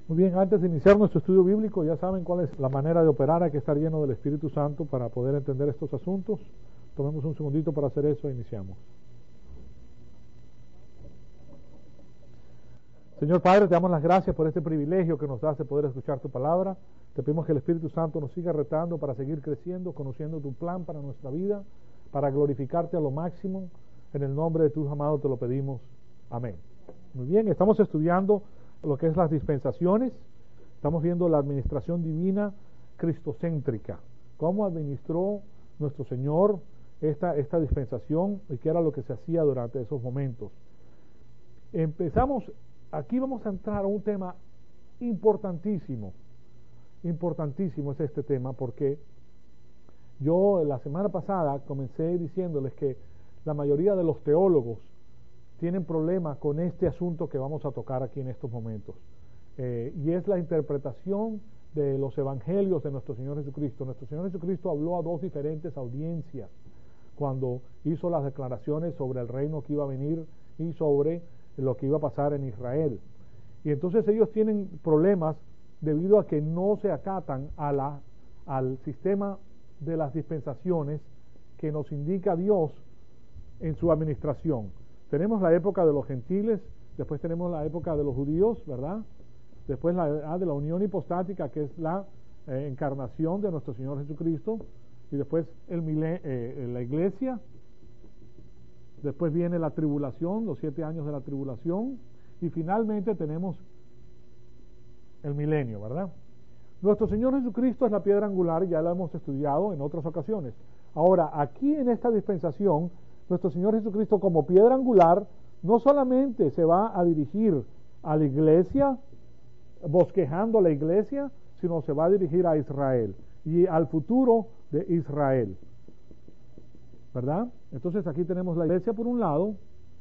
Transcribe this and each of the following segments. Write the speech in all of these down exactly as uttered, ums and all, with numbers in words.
Muy bien, antes de iniciar nuestro estudio bíblico, ya saben cuál es la manera de operar. Hay que estar lleno del Espíritu Santo para poder entender estos asuntos. Tomemos un segundito para hacer eso e iniciamos. Señor Padre, te damos las gracias por este privilegio que nos das de poder escuchar tu palabra. Te pedimos que el Espíritu Santo nos siga retando para seguir creciendo, conociendo tu plan para nuestra vida, para glorificarte a lo máximo. En el nombre de tu amado te lo pedimos. Amén. Muy bien, estamos estudiando lo que es las dispensaciones. Estamos viendo la administración divina cristocéntrica, cómo administró nuestro Señor esta, esta dispensación y qué era lo que se hacía durante esos momentos. Empezamos, aquí vamos a entrar a un tema importantísimo, importantísimo es este tema, porque yo la semana pasada comencé diciéndoles que la mayoría de los teólogos tienen problemas con este asunto que vamos a tocar aquí en estos momentos, eh, y es la interpretación de los evangelios de nuestro Señor Jesucristo. Nuestro Señor Jesucristo habló a dos diferentes audiencias cuando hizo las declaraciones sobre el reino que iba a venir y sobre lo que iba a pasar en Israel, y entonces ellos tienen problemas debido a que no se acatan a la, al sistema de las dispensaciones que nos indica Dios en su administración. Tenemos la época de los gentiles, después tenemos la época de los judíos, ¿verdad? Después la edad de la unión hipostática, que es la eh, encarnación de nuestro Señor Jesucristo, y después el milen- eh, la iglesia, después viene la tribulación, los siete años de la tribulación, y finalmente tenemos el milenio, ¿verdad? Nuestro Señor Jesucristo es la piedra angular, ya la hemos estudiado en otras ocasiones. Ahora, aquí en esta dispensación, nuestro Señor Jesucristo como piedra angular no solamente se va a dirigir a la iglesia, bosquejando a la iglesia, sino se va a dirigir a Israel y al futuro de Israel, ¿verdad? Entonces aquí tenemos la iglesia por un lado,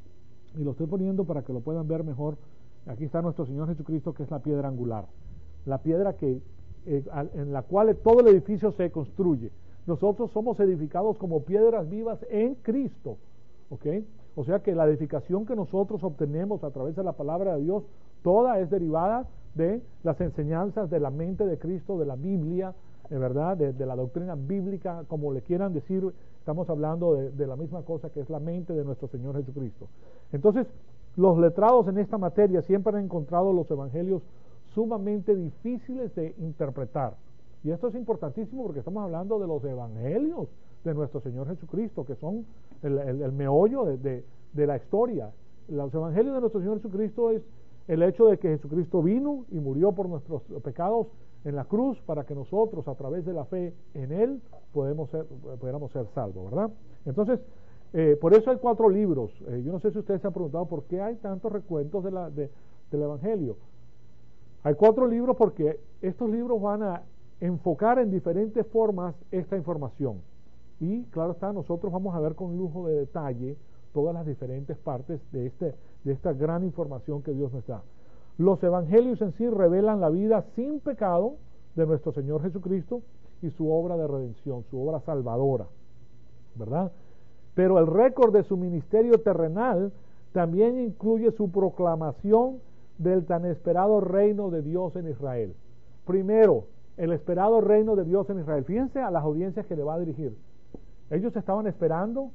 y lo estoy poniendo para que lo puedan ver mejor. Aquí está nuestro Señor Jesucristo, que es la piedra angular, la piedra que eh, en la cual todo el edificio se construye. Nosotros somos edificados como piedras vivas en Cristo, ¿ok? O sea que la edificación que nosotros obtenemos a través de la palabra de Dios, toda es derivada de las enseñanzas de la mente de Cristo, de la Biblia, de verdad, de, de la doctrina bíblica, como le quieran decir. Estamos hablando de, de la misma cosa, que es la mente de nuestro Señor Jesucristo. Entonces, los letrados en esta materia siempre han encontrado los evangelios sumamente difíciles de interpretar. Y esto es importantísimo porque estamos hablando de los evangelios de nuestro Señor Jesucristo, que son el, el, el meollo de, de, de la historia. Los evangelios de nuestro Señor Jesucristo es el hecho de que Jesucristo vino y murió por nuestros pecados en la cruz para que nosotros, a través de la fe en Él, podemos ser, pudiéramos ser salvos, ¿verdad? Entonces, eh, por eso hay cuatro libros. Eh, yo no sé si ustedes se han preguntado por qué hay tantos recuentos de la, de, del evangelio. Hay cuatro libros porque estos libros van a enfocar en diferentes formas esta información, y claro está, nosotros vamos a ver con lujo de detalle todas las diferentes partes de, este, de esta gran información que Dios nos da. Los evangelios en sí revelan la vida sin pecado de nuestro Señor Jesucristo y su obra de redención, su obra salvadora, ¿verdad? Pero el récord de su ministerio terrenal también incluye su proclamación del tan esperado reino de Dios en Israel. Primero, el esperado reino de Dios en Israel. Fíjense a las audiencias que le va a dirigir. Ellos estaban esperando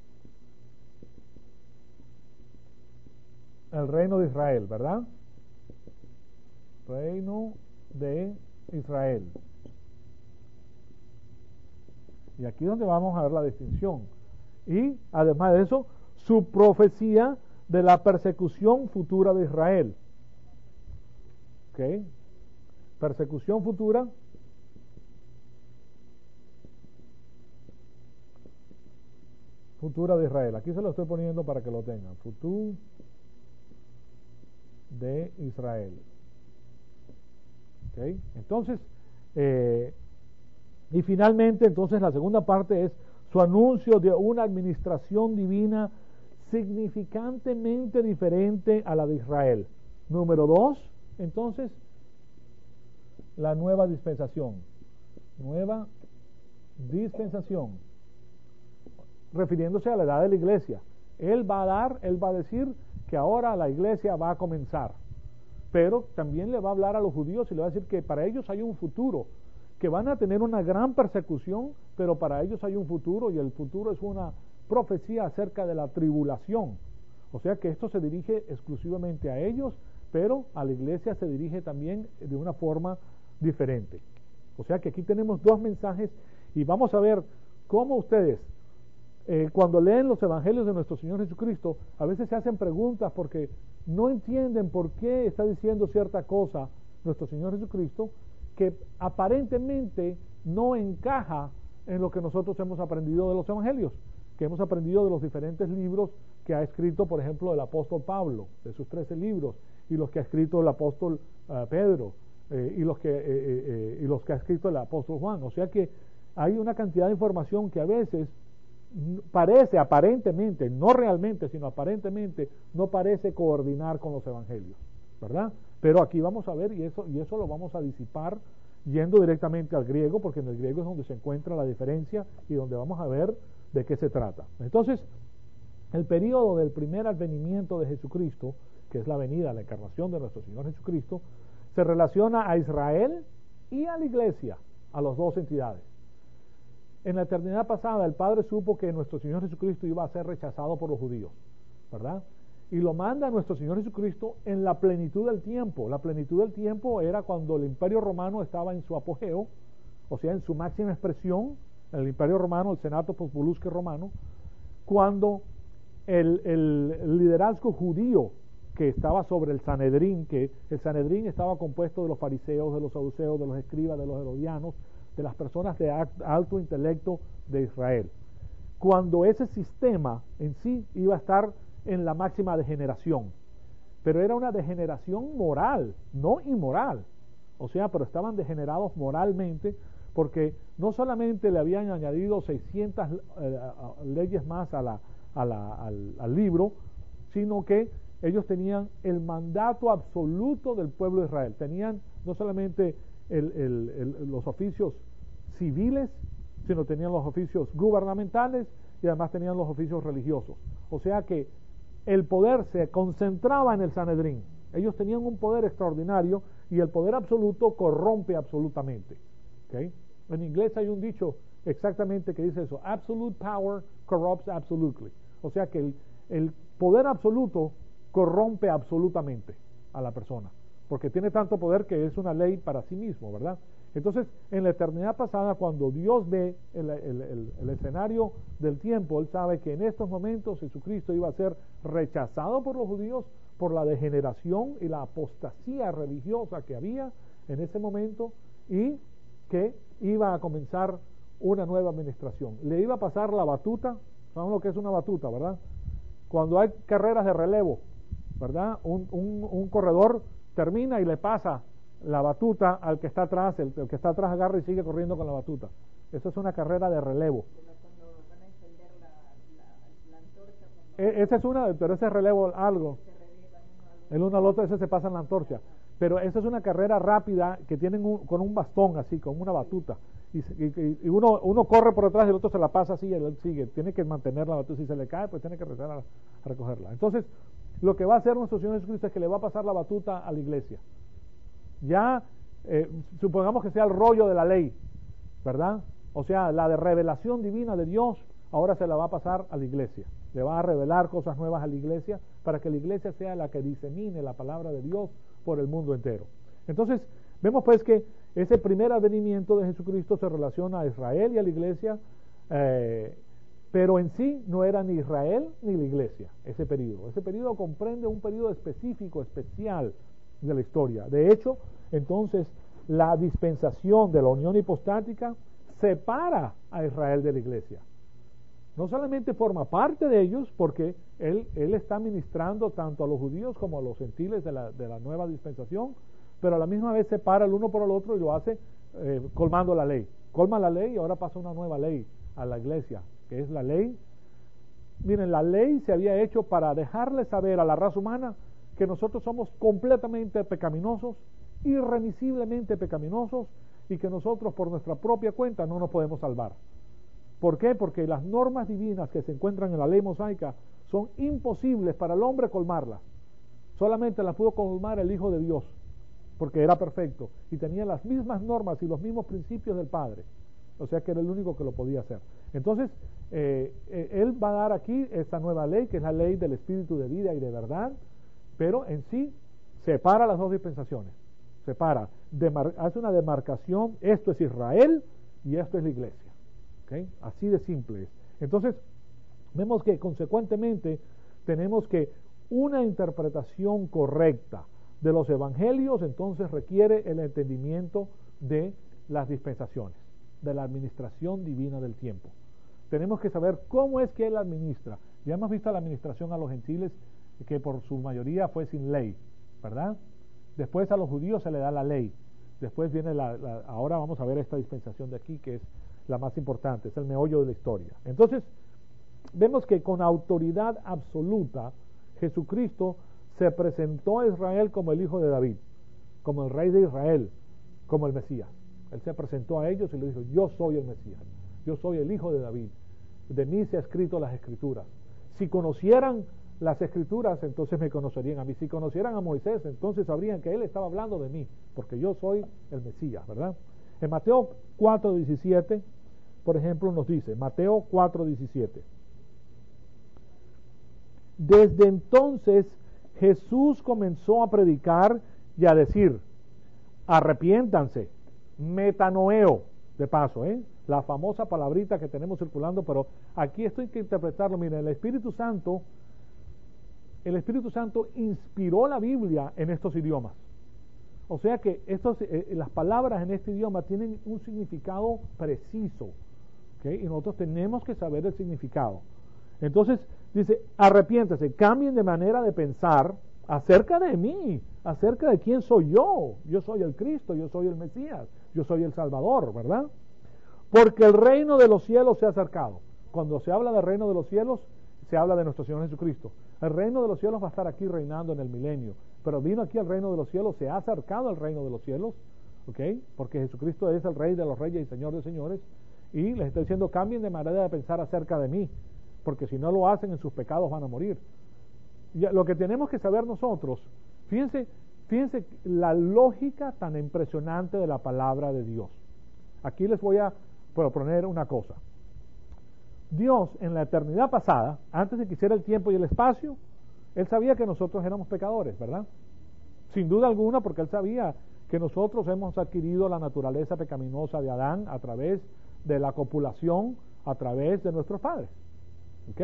el reino de Israel, ¿verdad? Reino de Israel. Y aquí es donde vamos a ver la distinción. Y además de eso, su profecía de la persecución futura de Israel. ¿Ok? Persecución futura futura de Israel. Aquí se lo estoy poniendo para que lo tengan. Futuro de Israel. ¿Ok? Entonces, eh, y finalmente, entonces la segunda parte es su anuncio de una administración divina significantemente diferente a la de Israel. Número dos, entonces, la nueva dispensación. Nueva dispensación. Refiriéndose a la edad de la iglesia. Él va a dar, él va a decir que ahora la iglesia va a comenzar. pero también le va a hablar a los judíos y le va a decir que para ellos hay un futuro, que van a tener una gran persecución, pero para ellos hay un futuro, y el futuro es una profecía acerca de la tribulación. O sea que esto se dirige exclusivamente a ellos, pero a la iglesia se dirige también de una forma diferente. O sea que aquí tenemos dos mensajes, y vamos a ver cómo ustedes, eh, cuando leen los evangelios de nuestro Señor Jesucristo, a veces se hacen preguntas porque no entienden por qué está diciendo cierta cosa nuestro Señor Jesucristo, que aparentemente no encaja en lo que nosotros hemos aprendido de los evangelios, que hemos aprendido de los diferentes libros que ha escrito, por ejemplo, el apóstol Pablo, de sus trece libros, y los que ha escrito el apóstol uh, Pedro, eh, y, los que, eh, eh, y los que ha escrito el apóstol Juan. O sea que hay una cantidad de información que a veces parece, aparentemente, no realmente, sino aparentemente, no parece coordinar con los evangelios, ¿verdad? Pero aquí vamos a ver, y eso, y eso lo vamos a disipar yendo directamente al griego, porque en el griego es donde se encuentra la diferencia y donde vamos a ver de qué se trata. Entonces, el periodo del primer advenimiento de Jesucristo, que es la venida, la encarnación de nuestro Señor Jesucristo, se relaciona a Israel y a la iglesia, a las dos entidades. En la eternidad pasada, el Padre supo que nuestro Señor Jesucristo iba a ser rechazado por los judíos, ¿verdad? Y lo manda a nuestro Señor Jesucristo en la plenitud del tiempo. La plenitud del tiempo era cuando el Imperio Romano estaba en su apogeo, o sea, en su máxima expresión, el Imperio Romano, el Senato Populusque Romano, cuando el, el, el liderazgo judío que estaba sobre el Sanedrín, que el Sanedrín estaba compuesto de los fariseos, de los saduceos, de los escribas, de los herodianos, de las personas de alto intelecto de Israel. Cuando ese sistema en sí iba a estar en la máxima degeneración, pero era una degeneración moral, no inmoral, o sea, pero estaban degenerados moralmente, porque no solamente le habían añadido seiscientas eh, leyes más a la, a la, al, al libro, sino que ellos tenían el mandato absoluto del pueblo de Israel. Tenían no solamente el, el, el, los oficios civiles, sino tenían los oficios gubernamentales y además tenían los oficios religiosos. O sea que el poder se concentraba en el Sanedrín. Ellos tenían un poder extraordinario y el poder absoluto corrompe absolutamente. ¿Okay? En inglés hay un dicho exactamente que dice eso: absolute power corrupts absolutely. O sea que el, el poder absoluto corrompe absolutamente a la persona, porque tiene tanto poder que es una ley para sí mismo, ¿verdad? Entonces, en la eternidad pasada, cuando Dios ve el, el, el, el escenario del tiempo, Él sabe que en estos momentos Jesucristo iba a ser rechazado por los judíos por la degeneración y la apostasía religiosa que había en ese momento, y que iba a comenzar una nueva administración. Le iba a pasar la batuta. ¿Saben lo que es una batuta, verdad? Cuando hay carreras de relevo, ¿verdad? Un, un, un corredor termina y le pasa la batuta al que está atrás, el, el que está atrás agarra y sigue corriendo con la batuta. Eso es una carrera de relevo. Cuando van a encender la, la, la antorcha. E, esa es una, pero ese relevo algo. El uno al otro, ese se pasa en la antorcha. Pero esa es una carrera rápida que tienen un, con un bastón así, con una batuta. Y, y, y uno, uno corre por atrás y el otro se la pasa así y él sigue. Tiene que mantener la batuta. Si se le cae, pues tiene que regresar a, a recogerla. Entonces, lo que va a hacer nuestro Señor Jesucristo es que le va a pasar la batuta a la iglesia. Ya, eh, supongamos que sea el rollo de la ley, ¿verdad? O sea, la de revelación divina de Dios, ahora se la va a pasar a la iglesia. Le va a revelar cosas nuevas a la iglesia para que la iglesia sea la que disemine la palabra de Dios por el mundo entero. Entonces, vemos pues que ese primer advenimiento de Jesucristo se relaciona a Israel y a la iglesia, eh, pero en sí no era ni Israel ni la iglesia, ese periodo. Ese periodo comprende un periodo específico, especial de la historia. De hecho, entonces, la dispensación de la unión hipostática separa a Israel de la iglesia. No solamente forma parte de ellos, porque él, él está ministrando tanto a los judíos como a los gentiles de la, de la nueva dispensación, pero a la misma vez separa el uno por el otro y lo hace eh, colmando la ley. Colma la ley y ahora pasa una nueva ley a la iglesia, que es la ley. Miren, la ley se había hecho para dejarle saber a la raza humana que nosotros somos completamente pecaminosos, irremisiblemente pecaminosos, y que nosotros por nuestra propia cuenta no nos podemos salvar. ¿Por qué? Porque las normas divinas que se encuentran en la ley mosaica son imposibles para el hombre colmarlas. solamente la pudo colmar el Hijo de Dios, porque era perfecto y tenía las mismas normas y los mismos principios del Padre. O sea que era el único que lo podía hacer. Entonces, eh, eh, Él va a dar aquí esta nueva ley, que es la ley del Espíritu de vida y de verdad, pero en sí separa las dos dispensaciones. Separa, demar- hace una demarcación, esto es Israel y esto es la iglesia. ¿Okay? Así de simple es. Entonces, vemos que consecuentemente tenemos que una interpretación correcta de los evangelios entonces requiere el entendimiento de las dispensaciones, de la administración divina del tiempo. Tenemos que saber cómo es que Él administra. Ya hemos visto la administración a los gentiles, que por su mayoría fue sin ley, ¿verdad? Después a los judíos se le da la ley. Después viene la, la ahora vamos a ver esta dispensación de aquí, que es la más importante, es el meollo de la historia. Entonces, vemos que con autoridad absoluta, Jesucristo se presentó a Israel como el hijo de David, como el rey de Israel, como el Mesías. Él se presentó a ellos y le dijo, yo soy el Mesías, yo soy el hijo de David, de mí se ha escrito las escrituras. Si conocieran las escrituras, entonces me conocerían a mí. Si conocieran a Moisés, entonces sabrían que él estaba hablando de mí, porque yo soy el Mesías, ¿verdad? En Mateo cuatro diecisiete, por ejemplo, nos dice, Mateo cuatro diecisiete, desde entonces Jesús comenzó a predicar y a decir, arrepiéntanse, metanoeo, de paso, ¿eh? La famosa palabrita que tenemos circulando, pero aquí esto hay que interpretarlo. Miren, el Espíritu Santo, el Espíritu Santo inspiró la Biblia en estos idiomas. O sea que estos, eh, las palabras en este idioma tienen un significado preciso, ¿okay? Y nosotros tenemos que saber el significado. Entonces, dice, arrepiéntese, cambien de manera de pensar acerca de mí, acerca de quién soy yo. Yo soy el Cristo, yo soy el Mesías, yo soy el Salvador, ¿verdad? Porque el reino de los cielos se ha acercado. Cuando se habla del reino de los cielos, se habla de nuestro Señor Jesucristo. El reino de los cielos va a estar aquí reinando en el milenio, pero vino aquí al reino de los cielos, se ha acercado al reino de los cielos, ¿ok? Porque Jesucristo es el Rey de los reyes y Señor de señores, y les está diciendo, cambien de manera de pensar acerca de mí, porque si no lo hacen, en sus pecados van a morir. Y lo que tenemos que saber nosotros, fíjense, fíjense la lógica tan impresionante de la palabra de Dios. Aquí les voy a proponer una cosa. Dios, en la eternidad pasada, antes de que hiciera el tiempo y el espacio, Él sabía que nosotros éramos pecadores, ¿verdad? Sin duda alguna, porque Él sabía que nosotros hemos adquirido la naturaleza pecaminosa de Adán a través de la copulación, a través de nuestros padres. ¿Ok?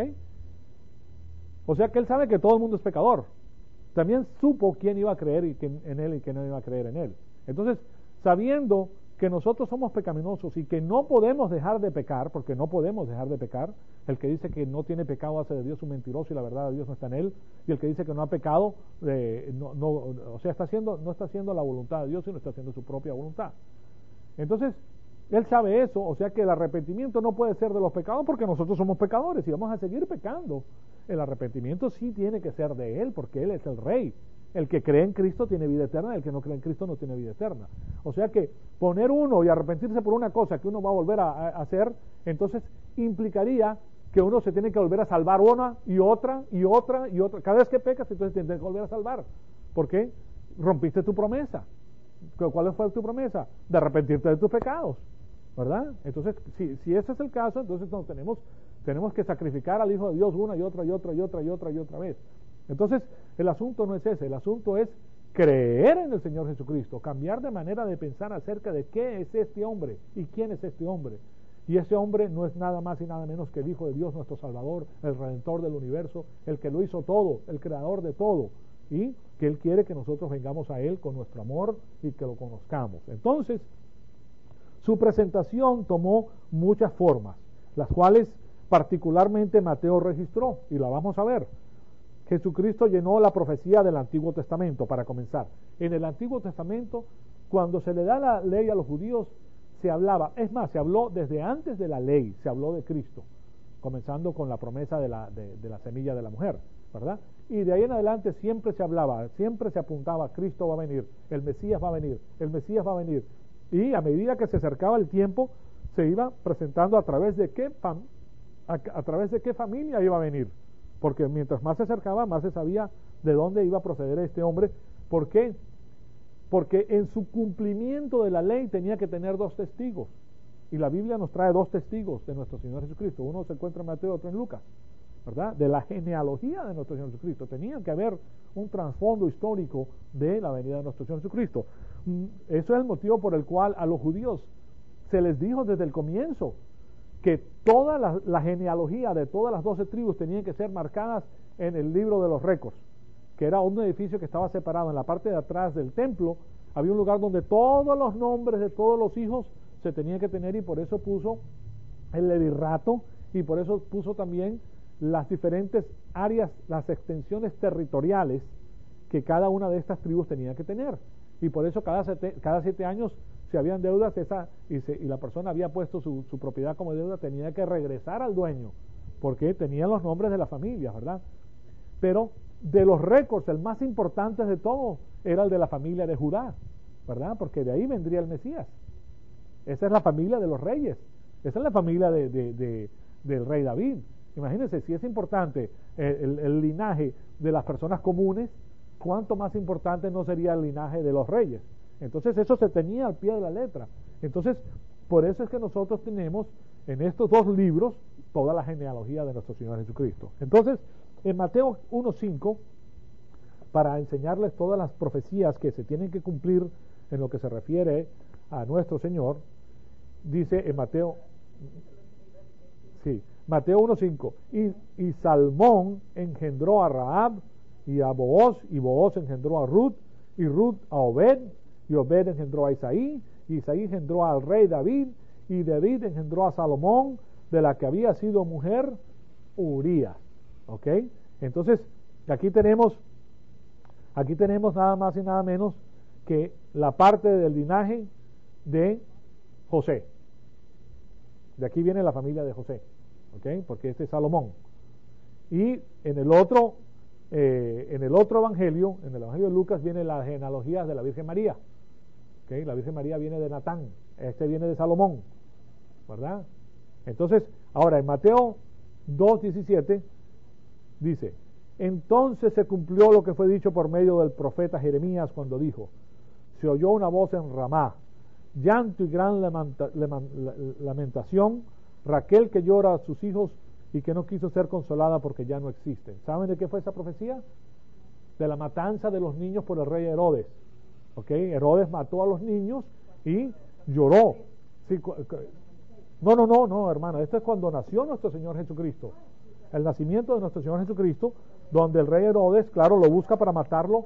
O sea que Él sabe que todo el mundo es pecador. También supo quién iba a creer en Él y quién no iba a creer en Él. Entonces, sabiendo que nosotros somos pecaminosos y que no podemos dejar de pecar, porque no podemos dejar de pecar, el que dice que no tiene pecado hace de Dios un mentiroso y la verdad de Dios no está en él, y el que dice que no ha pecado, eh, no, no, o sea, está haciendo, no está haciendo la voluntad de Dios, sino está haciendo su propia voluntad. Entonces, Él sabe eso, o sea que el arrepentimiento no puede ser de los pecados porque nosotros somos pecadores y vamos a seguir pecando. El arrepentimiento sí tiene que ser de Él porque Él es el Rey. El que cree en Cristo tiene vida eterna, el que no cree en Cristo no tiene vida eterna. O sea que poner uno y arrepentirse por una cosa que uno va a volver a, a hacer, entonces implicaría que uno se tiene que volver a salvar una y otra y otra y otra. Cada vez que pecas, entonces tienes que volver a salvar. ¿Por qué? Rompiste tu promesa. ¿Cuál fue tu promesa? De arrepentirte de tus pecados, ¿verdad? Entonces, si, si ese es el caso, entonces no, tenemos, tenemos que sacrificar al Hijo de Dios una y otra y otra y otra y otra y otra vez. Entonces, el asunto no es ese, el asunto es creer en el Señor Jesucristo, cambiar de manera de pensar acerca de qué es este hombre y quién es este hombre. Y ese hombre no es nada más y nada menos que el Hijo de Dios, nuestro Salvador, el Redentor del universo, el que lo hizo todo, el creador de todo, y que Él quiere que nosotros vengamos a Él con nuestro amor y que lo conozcamos. Entonces, su presentación tomó muchas formas, las cuales particularmente Mateo registró, y la vamos a ver. Jesucristo llenó la profecía del Antiguo Testamento, para comenzar. En el Antiguo Testamento, cuando se le da la ley a los judíos, se hablaba, es más, se habló desde antes de la ley, se habló de Cristo, comenzando con la promesa de la, de, de la semilla de la mujer, ¿verdad? Y de ahí en adelante siempre se hablaba, siempre se apuntaba, Cristo va a venir, el Mesías va a venir, el Mesías va a venir. Y a medida que se acercaba el tiempo, se iba presentando a través de qué, a, a través de qué familia iba a venir. Porque mientras más se acercaba, más se sabía de dónde iba a proceder este hombre. ¿Por qué? Porque en su cumplimiento de la ley tenía que tener dos testigos. Y la Biblia nos trae dos testigos de nuestro Señor Jesucristo. Uno se encuentra en Mateo, otro en Lucas, ¿verdad? De la genealogía de nuestro Señor Jesucristo. Tenía que haber un trasfondo histórico de la venida de nuestro Señor Jesucristo. Eso es el motivo por el cual a los judíos se les dijo desde el comienzo que toda la, la genealogía de todas las doce tribus tenían que ser marcadas en el libro de los récords, que era un edificio que estaba separado en la parte de atrás del templo. Había un lugar donde todos los nombres de todos los hijos se tenían que tener, y por eso puso el levirrato, y por eso puso también las diferentes áreas, las extensiones territoriales que cada una de estas tribus tenía que tener. Y por eso cada siete, cada siete años, si habían deudas esa, y, se, y la persona había puesto su, su propiedad como deuda, tenía que regresar al dueño, porque tenían los nombres de la familia, ¿verdad? Pero de los récords, el más importante de todos era el de la familia de Judá, ¿verdad? Porque de ahí vendría el Mesías. Esa es la familia de los reyes, esa es la familia de, de, de, del rey David. Imagínense, si es importante el, el, el linaje de las personas comunes, cuánto más importante no sería el linaje de los reyes. Entonces eso se tenía al pie de la letra. Entonces, por eso es que nosotros tenemos en estos dos libros toda la genealogía de nuestro Señor Jesucristo. Entonces, en Mateo uno cinco, para enseñarles todas las profecías que se tienen que cumplir en lo que se refiere a nuestro Señor, dice en Mateo, sí, Mateo uno cinco, y, y Salmón engendró a Rahab y a Booz, y Booz engendró a Ruth, y Ruth a Obed, y Obed engendró a Isaí, y Isaí engendró al rey David, y David engendró a Salomón, de la que había sido mujer Urías. ¿Ok? Entonces, aquí tenemos, aquí tenemos nada más y nada menos que la parte del linaje de José. De aquí viene la familia de José, ¿ok? Porque este es Salomón. Y en el otro, eh, en el otro evangelio, en el evangelio de Lucas, viene la genealogía de la Virgen María. ¿Ok? La Virgen María viene de Natán, este viene de Salomón, ¿verdad? Entonces, ahora en Mateo dos diecisiete dice: entonces se cumplió lo que fue dicho por medio del profeta Jeremías cuando dijo: se oyó una voz en Ramá, llanto y gran lamenta, lamentación, Raquel que llora a sus hijos y que no quiso ser consolada porque ya no existen. ¿Saben de qué fue esa profecía? De la matanza de los niños por el rey Herodes. ¿Ok? Herodes mató a los niños y lloró. Sí, no, no, no, no, hermana, esto es cuando nació nuestro Señor Jesucristo. El nacimiento de nuestro Señor Jesucristo, donde el rey Herodes, claro, lo busca para matarlo.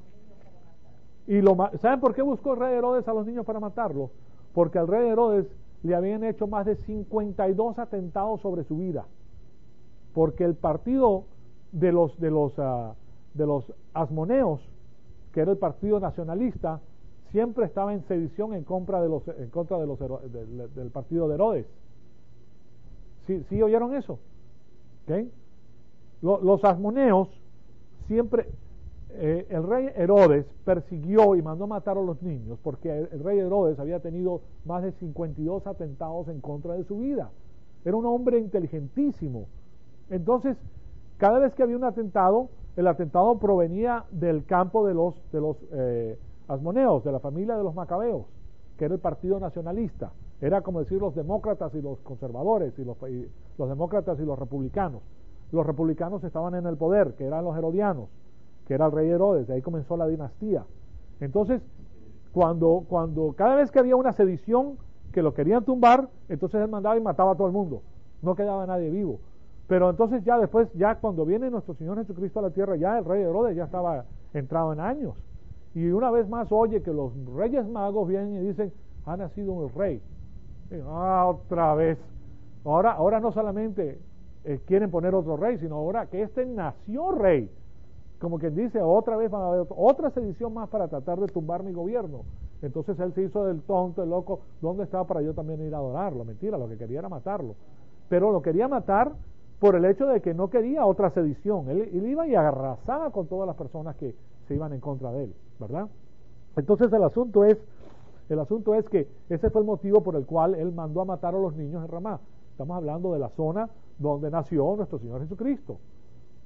Y lo, ¿saben por qué buscó el rey Herodes a los niños para matarlo? Porque al rey Herodes le habían hecho más de cincuenta y dos atentados sobre su vida. Porque el partido de los de los uh, de los asmoneos, que era el partido nacionalista, siempre estaba en sedición en contra de los en contra de los de, de, del partido de Herodes. ¿Sí, sí oyeron eso? ¿Okay? Los, los asmoneos siempre eh, el rey Herodes persiguió y mandó matar a los niños porque el, el rey Herodes había tenido más de cincuenta y dos atentados en contra de su vida. Era un hombre inteligentísimo. Entonces, cada vez que había un atentado, el atentado provenía del campo de los de los eh, asmoneos, de la familia de los macabeos, que era el partido nacionalista. Era como decir los demócratas y los conservadores, y los, y los demócratas y los republicanos. Los republicanos estaban en el poder, que eran los herodianos, que era el rey Herodes, de ahí comenzó la dinastía. Entonces, cuando, cuando cada vez que había una sedición que lo querían tumbar, entonces él mandaba y mataba a todo el mundo, no quedaba nadie vivo. Pero entonces ya después, ya cuando viene nuestro Señor Jesucristo a la tierra, ya el rey Herodes ya estaba entrado en años. Y una vez más oye que los reyes magos vienen y dicen: ha nacido un rey. Y, ah, otra vez. Ahora, ahora no solamente eh, quieren poner otro rey, sino ahora que este nació rey. Como quien dice, otra vez van a haber otra sedición más para tratar de tumbar mi gobierno. Entonces él se hizo del tonto, el loco. ¿Dónde estaba para yo también ir a adorarlo? Mentira, lo que quería era matarlo. Pero lo quería matar por el hecho de que no quería otra sedición. Él, él iba y arrasaba con todas las personas que se iban en contra de él, ¿verdad? Entonces el asunto es, el asunto es que ese fue el motivo por el cual él mandó a matar a los niños en Ramá. Estamos hablando de la zona donde nació nuestro Señor Jesucristo.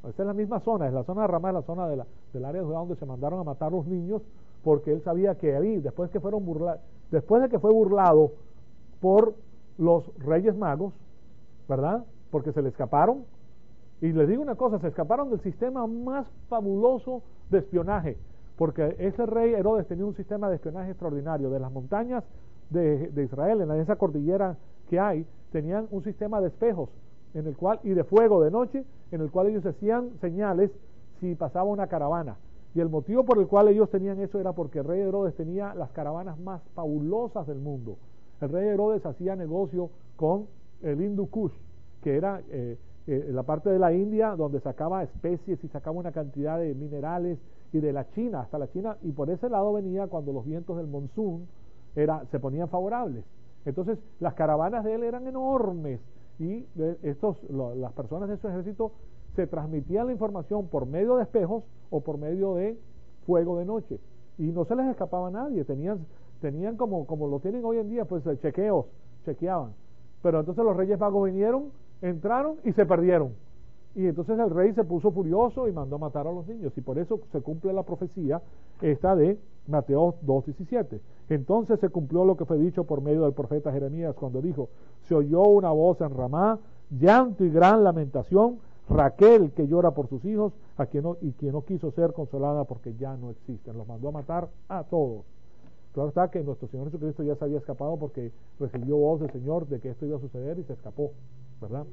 Esa es la misma zona, es la zona de Ramá, es la zona de la, del área de Judá donde se mandaron a matar los niños, porque él sabía que ahí, después que fueron burlados, después de que fue burlado por los reyes magos, ¿verdad? Porque se le escaparon, y les digo una cosa, se escaparon del sistema más fabuloso de espionaje, porque ese rey Herodes tenía un sistema de espionaje extraordinario. De las montañas de, de Israel, en esa cordillera que hay, tenían un sistema de espejos en el cual, y de fuego de noche, en el cual ellos hacían señales si pasaba una caravana. Y el motivo por el cual ellos tenían eso era porque el rey Herodes tenía las caravanas más fabulosas del mundo. El rey Herodes hacía negocio con el Hindu Kush, que era eh, eh, la parte de la India donde sacaba especies y sacaba una cantidad de minerales, y de la China hasta la China, y por ese lado venía cuando los vientos del monzón era, se ponían favorables. Entonces las caravanas de él eran enormes, y estos, lo, las personas de su ejército se transmitían la información por medio de espejos o por medio de fuego de noche, y no se les escapaba a nadie. Tenían, tenían como, como lo tienen hoy en día, pues chequeos, chequeaban. Pero entonces los reyes magos vinieron, entraron y se perdieron. Y entonces el rey se puso furioso y mandó a matar a los niños, y por eso se cumple la profecía esta de Mateo dos diecisiete. Entonces se cumplió lo que fue dicho por medio del profeta Jeremías cuando dijo: se oyó una voz en Ramá, llanto y gran lamentación, Raquel que llora por sus hijos, a quien no, y quien no quiso ser consolada porque ya no existen. Los mandó a matar a todos. Claro está que nuestro Señor Jesucristo ya se había escapado porque recibió voz del Señor de que esto iba a suceder y se escapó, ¿verdad?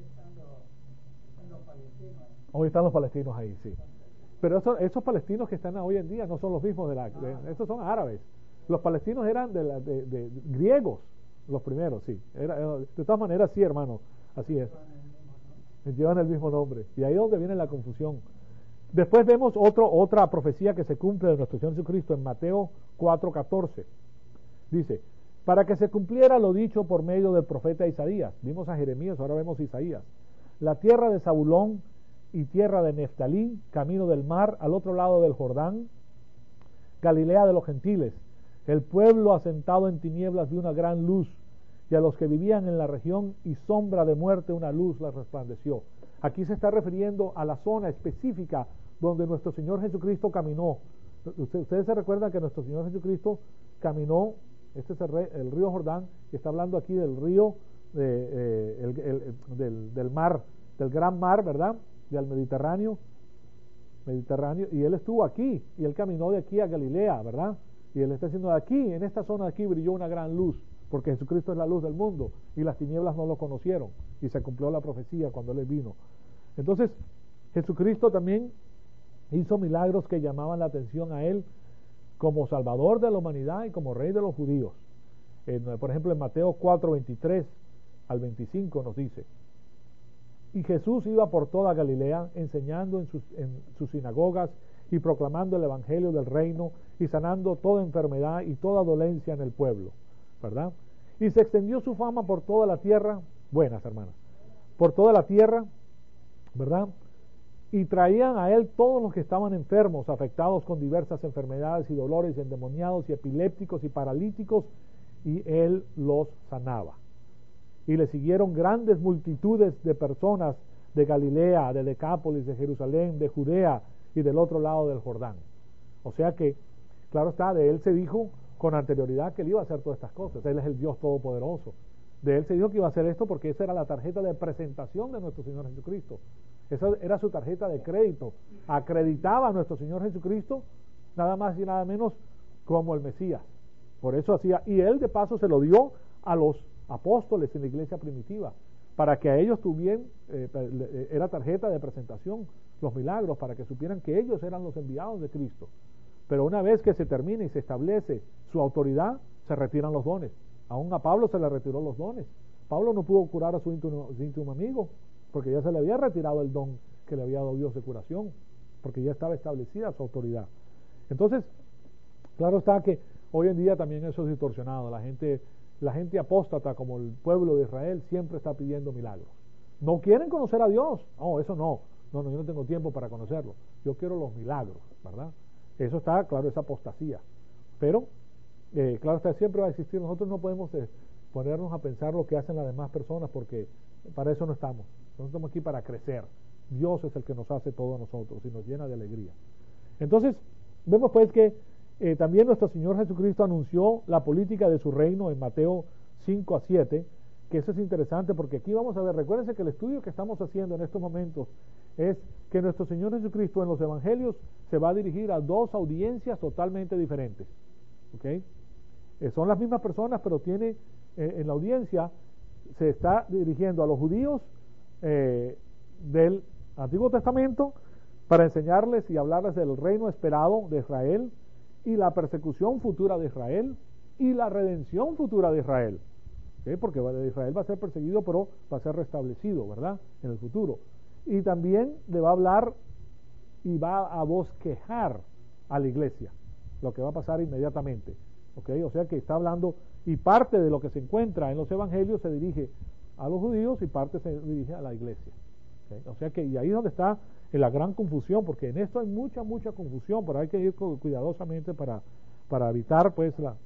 Hoy están los palestinos ahí, sí. Pero eso, esos palestinos que están hoy en día no son los mismos de la... De, estos son árabes. Los palestinos eran de, la, de, de, de griegos, los primeros, sí. Era, de todas maneras, sí, hermano, así es. Llevan el mismo nombre. Y ahí es donde viene la confusión. Después vemos otro, otra profecía que se cumple de nuestro Señor Jesucristo en Mateo cuatro catorce. Dice: para que se cumpliera lo dicho por medio del profeta Isaías. Vimos a Jeremías, ahora vemos a Isaías. La tierra de Zabulón y tierra de Neftalí, camino del mar, al otro lado del Jordán, Galilea de los gentiles. El pueblo asentado en tinieblas vio una gran luz, y a los que vivían en la región y sombra de muerte una luz les resplandeció. Aquí se está refiriendo a la zona específica donde nuestro Señor Jesucristo caminó. Ustedes se recuerdan que nuestro Señor Jesucristo caminó, este es el, rey, el río Jordán, y está hablando aquí del río, de, eh, el, el, del, del mar, del gran mar, ¿verdad?, del Mediterráneo, Mediterráneo, y él estuvo aquí, y él caminó de aquí a Galilea, ¿verdad? Y él está diciendo: de aquí, en esta zona de aquí brilló una gran luz, porque Jesucristo es la luz del mundo, y las tinieblas no lo conocieron, y se cumplió la profecía cuando él vino. Entonces, Jesucristo también hizo milagros que llamaban la atención a él como Salvador de la humanidad y como Rey de los judíos. Eh, por ejemplo, en Mateo cuatro veintitrés al veinticinco nos dice: y Jesús iba por toda Galilea, enseñando en sus, en sus sinagogas y proclamando el evangelio del reino y sanando toda enfermedad y toda dolencia en el pueblo, ¿verdad? Y se extendió su fama por toda la tierra, buenas hermanas, por toda la tierra, ¿verdad? Y traían a él todos los que estaban enfermos, afectados con diversas enfermedades y dolores, endemoniados y epilépticos y paralíticos, y él los sanaba. Y le siguieron grandes multitudes de personas de Galilea, de Decápolis, de Jerusalén, de Judea y del otro lado del Jordán. O sea que, claro está, de él se dijo con anterioridad que él iba a hacer todas estas cosas. Él es el Dios Todopoderoso. De él se dijo que iba a hacer esto porque esa era la tarjeta de presentación de nuestro Señor Jesucristo. Esa era su tarjeta de crédito. Acreditaba a nuestro Señor Jesucristo nada más y nada menos como el Mesías. Por eso hacía, y él de paso se lo dio a los apóstoles en la iglesia primitiva, para que a ellos tuvieran, eh, era tarjeta de presentación, los milagros, para que supieran que ellos eran los enviados de Cristo. Pero una vez que se termina y se establece su autoridad, se retiran los dones. Aún a Pablo se le retiró los dones. Pablo no pudo curar a su íntimo, su íntimo amigo, porque ya se le había retirado el don que le había dado Dios de curación, porque ya estaba establecida su autoridad. Entonces, claro está que hoy en día también eso es distorsionado. La gente, la gente apóstata, como el pueblo de Israel, siempre está pidiendo milagros. No quieren conocer a Dios. No, eso no. No, no, yo no tengo tiempo para conocerlo. Yo quiero los milagros, ¿verdad? Eso está, claro, es apostasía. Pero, eh, claro está, siempre va a existir. Nosotros no podemos eh, ponernos a pensar lo que hacen las demás personas, porque para eso no estamos. Nosotros estamos aquí para crecer, Dios es el que nos hace todo a nosotros y nos llena de alegría. Entonces, vemos pues que eh, también nuestro Señor Jesucristo anunció la política de su reino en Mateo cinco a siete, que eso es interesante porque aquí vamos a ver, recuérdense que el estudio que estamos haciendo en estos momentos es que nuestro Señor Jesucristo en los evangelios se va a dirigir a dos audiencias totalmente diferentes. ¿Ok? Eh, son las mismas personas, pero tiene eh, en la audiencia se está dirigiendo a los judíos eh, del Antiguo Testamento para enseñarles y hablarles del reino esperado de Israel y la persecución futura de Israel y la redención futura de Israel. ¿Okay? Porque Israel va a ser perseguido, pero va a ser restablecido, ¿verdad? En el futuro. Y también le va a hablar y va a bosquejar a la iglesia, lo que va a pasar inmediatamente. ¿Okay? O sea que está hablando, y parte de lo que se encuentra en los evangelios se dirige a los judíos y parte se dirige a la iglesia. ¿Okay? O sea que, y ahí es donde está en la gran confusión, porque en esto hay mucha, mucha confusión, pero hay que ir cuidadosamente para, para evitar pues la...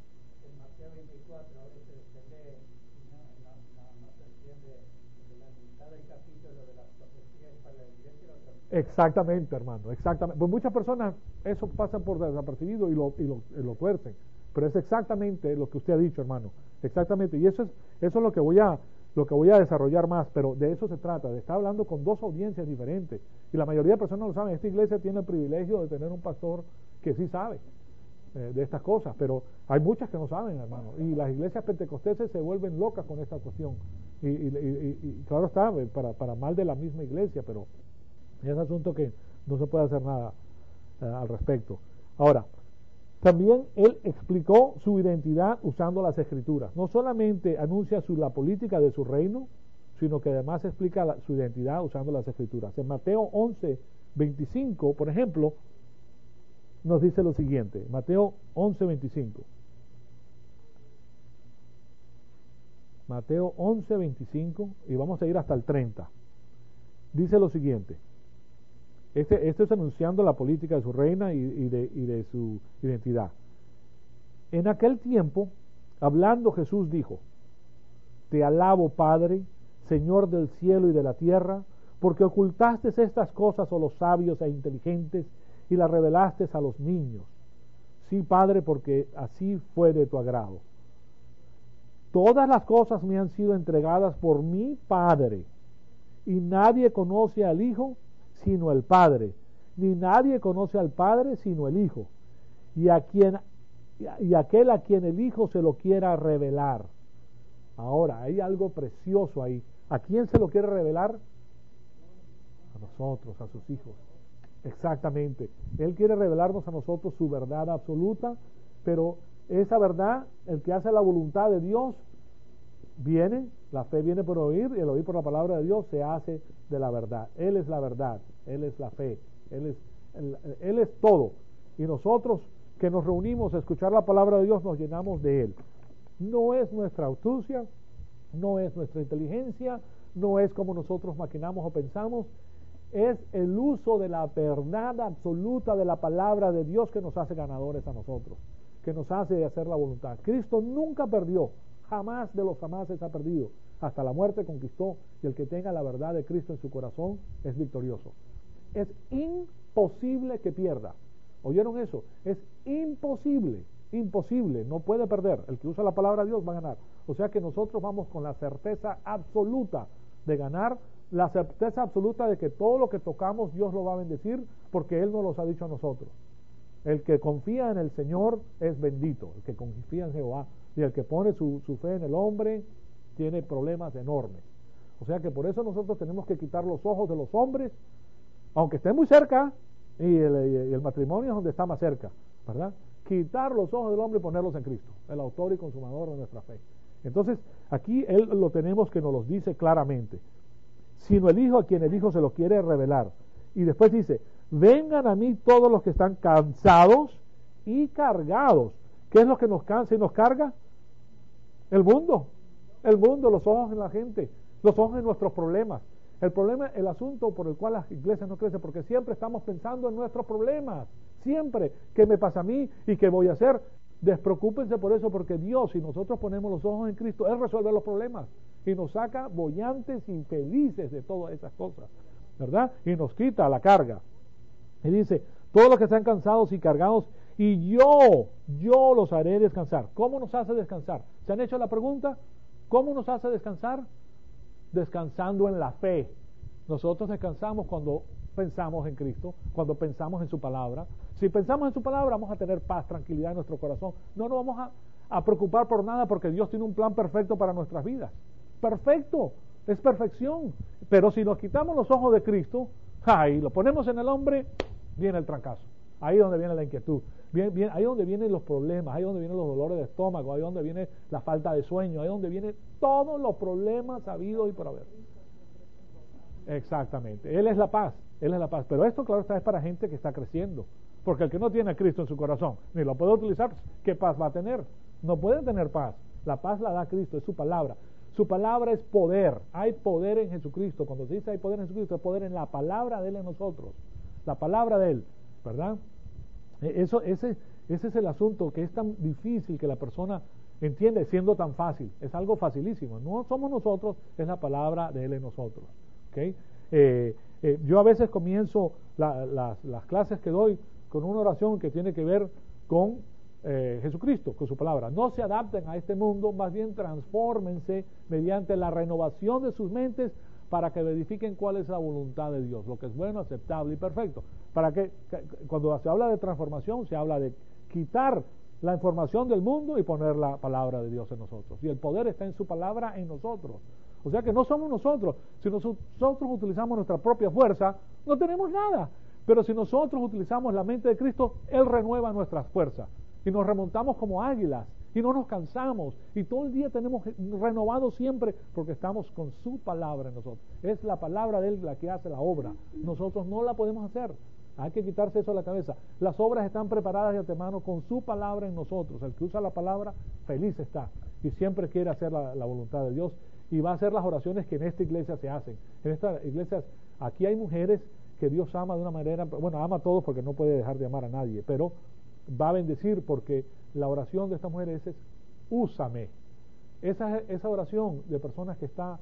En Mateo veinticuatro a veces se lee, no, nada más se entiende de la mitad del capítulo de las profecías para la iglesia y la otra mitad. Exactamente, hermano, exactamente. Pues muchas personas eso pasa por desapercibido y lo, y lo, y lo tuercen, pero es exactamente lo que usted ha dicho, hermano, exactamente, y eso es, eso es lo que voy a lo que voy a desarrollar más, pero de eso se trata, de estar hablando con dos audiencias diferentes, y la mayoría de personas no lo saben. Esta iglesia tiene el privilegio de tener un pastor que sí sabe eh, de estas cosas, pero hay muchas que no saben, hermano, y las iglesias pentecosteses se vuelven locas con esta cuestión, y, y, y, y claro está, para, para mal de la misma iglesia, pero es asunto que no se puede hacer nada eh, al respecto. Ahora, también él explicó su identidad usando las escrituras. No solamente anuncia su, la política de su reino, sino que además explica la, su identidad usando las escrituras. En Mateo once, veinticinco, por ejemplo, nos dice lo siguiente. Mateo once, veinticinco. Mateo once, veinticinco, y vamos a ir hasta el treinta. Dice lo siguiente. Este, este es anunciando la política de su reina y, y, de, y de su identidad. En aquel tiempo, hablando Jesús dijo: Te alabo, Padre, Señor del cielo y de la tierra, porque ocultaste estas cosas a los sabios e inteligentes y las revelaste a los niños. Sí, Padre, porque así fue de tu agrado. Todas las cosas me han sido entregadas por mi Padre, y nadie conoce al Hijo sino el Padre, ni nadie conoce al Padre sino el Hijo, y a quien y aquel a quien el Hijo se lo quiera revelar. Ahora, hay algo precioso ahí. ¿A quién se lo quiere revelar? A nosotros, a sus hijos. Exactamente. Él quiere revelarnos a nosotros su verdad absoluta, pero esa verdad, el que hace la voluntad de Dios, viene, la fe viene por oír, y el oír por la palabra de Dios se hace de la verdad. Él es la verdad, Él es la fe, Él es, él, él es todo. Y nosotros que nos reunimos a escuchar la palabra de Dios nos llenamos de Él. No es nuestra astucia, no es nuestra inteligencia, no es como nosotros maquinamos o pensamos, es el uso de la verdad absoluta de la palabra de Dios que nos hace ganadores a nosotros, que nos hace hacer la voluntad. Cristo nunca perdió, jamás de los jamases ha perdido, hasta la muerte conquistó, y el que tenga la verdad de Cristo en su corazón es victorioso. Es imposible que pierda. ¿Oyeron eso? Es imposible, imposible, no puede perder. El que usa la palabra de Dios va a ganar. O sea que nosotros vamos con la certeza absoluta de ganar, la certeza absoluta de que todo lo que tocamos Dios lo va a bendecir, porque Él nos los ha dicho a nosotros. El que confía en el Señor es bendito, el que confía en Jehová, y el que pone su, su fe en el hombre tiene problemas enormes. O sea que por eso nosotros tenemos que quitar los ojos de los hombres, aunque estén muy cerca, y el, y el matrimonio es donde está más cerca, ¿verdad? Quitar los ojos del hombre y ponerlos en Cristo, el autor y consumador de nuestra fe. Entonces, aquí Él lo tenemos que nos los dice claramente. Sino el Hijo a quien el Hijo se lo quiere revelar. Y después dice: vengan a mí todos los que están cansados y cargados. ¿Qué es lo que nos cansa y nos carga? El mundo, el mundo, los ojos en la gente, los ojos en nuestros problemas. El problema, el asunto por el cual las iglesias no crecen, porque siempre estamos pensando en nuestros problemas, siempre, ¿qué me pasa a mí y qué voy a hacer? Despreocúpense por eso, porque Dios, si nosotros ponemos los ojos en Cristo, Él resuelve los problemas y nos saca bollantes y felices de todas esas cosas. ¿verdad? Y nos quita la carga. Y dice, todos los que están cansados y cargados, y yo, yo los haré descansar. ¿Cómo nos hace descansar? ¿Se han hecho la pregunta? ¿Cómo nos hace descansar? Descansando en la fe. Nosotros descansamos cuando pensamos en Cristo, cuando pensamos en su palabra. Si pensamos en su palabra, vamos a tener paz, tranquilidad en nuestro corazón. No nos vamos a, a preocupar por nada, porque Dios tiene un plan perfecto para nuestras vidas. Perfecto, es perfección. Pero si nos quitamos los ojos de Cristo, ahí lo ponemos en el hombre, viene el trancazo. Ahí es donde viene la inquietud, bien, bien, ahí es donde vienen los problemas, ahí es donde vienen los dolores de estómago, ahí es donde viene la falta de sueño, ahí es donde vienen todos los problemas habidos y por haber. Exactamente, Él es la paz, Él es la paz. Pero esto, claro está, es para gente que está creciendo, porque el que no tiene a Cristo en su corazón, ni lo puede utilizar, ¿qué paz va a tener? No puede tener paz. La paz la da Cristo, es su palabra. Su palabra es poder, hay poder en Jesucristo. Cuando se dice hay poder en Jesucristo, hay poder en la palabra de Él en nosotros, la palabra de Él, ¿verdad? Eso, ese, ese es el asunto, que es tan difícil que la persona entiende siendo tan fácil. Es algo facilísimo. No somos nosotros, es la palabra de Él en nosotros. ¿Okay? Eh, eh, yo a veces comienzo la, la, las clases que doy con una oración que tiene que ver con eh, Jesucristo, con su palabra. No se adapten a este mundo, más bien transfórmense mediante la renovación de sus mentes, para que verifiquen cuál es la voluntad de Dios, lo que es bueno, aceptable y perfecto. Para que, que cuando se habla de transformación, se habla de quitar la información del mundo y poner la palabra de Dios en nosotros. Y el poder está en su palabra en nosotros. O sea que no somos nosotros. Si nosotros utilizamos nuestra propia fuerza, no tenemos nada. Pero si nosotros utilizamos la mente de Cristo, Él renueva nuestras fuerzas. Y nos remontamos como águilas. Y no nos cansamos, y todo el día tenemos renovado siempre, porque estamos con su palabra en nosotros. Es la palabra de Él la que hace la obra. Nosotros no la podemos hacer. Hay que quitarse eso de la cabeza. Las obras están preparadas de antemano con su palabra en nosotros. El que usa la palabra, feliz está. Y siempre quiere hacer la, la voluntad de Dios. Y va a hacer las oraciones que en esta iglesia se hacen. En esta iglesia, aquí hay mujeres que Dios ama de una manera, bueno, ama a todos porque no puede dejar de amar a nadie, pero va a bendecir, porque la oración de estas mujeres es, úsame. Esa, esa oración de personas que está